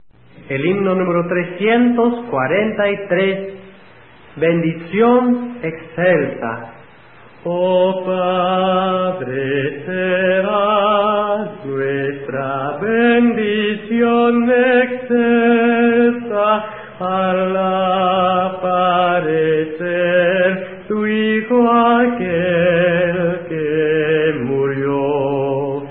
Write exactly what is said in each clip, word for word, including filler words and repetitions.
El himno número trescientos cuarenta y tres, bendición excelsa. Oh Padre, será nuestra bendición excelsa al aparecer tu Hijo aquel que murió.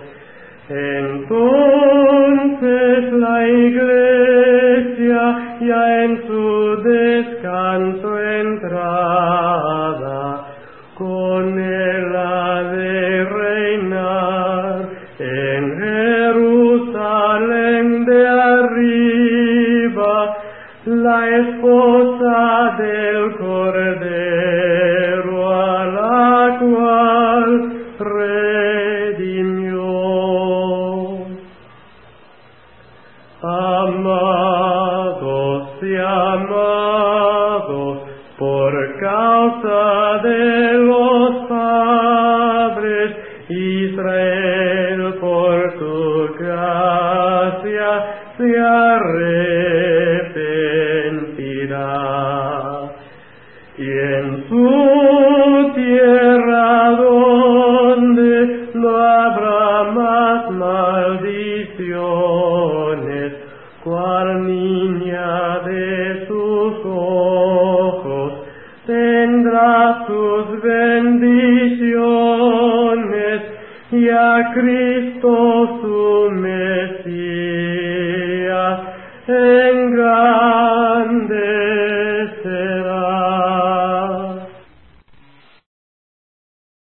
Entonces la Iglesia ya en su descanso entrada, con él ha de reinar en Jerusalén de arriba, la esposa del Cordero a la cual redimió. Amados y amados, por causa de los padres, Israel por tu gracia se arrepentirá. Y en su tierra donde no habrá más maldiciones, cual niña de sus ojos tendrá sus bendiciones, y a Cristo su Mesías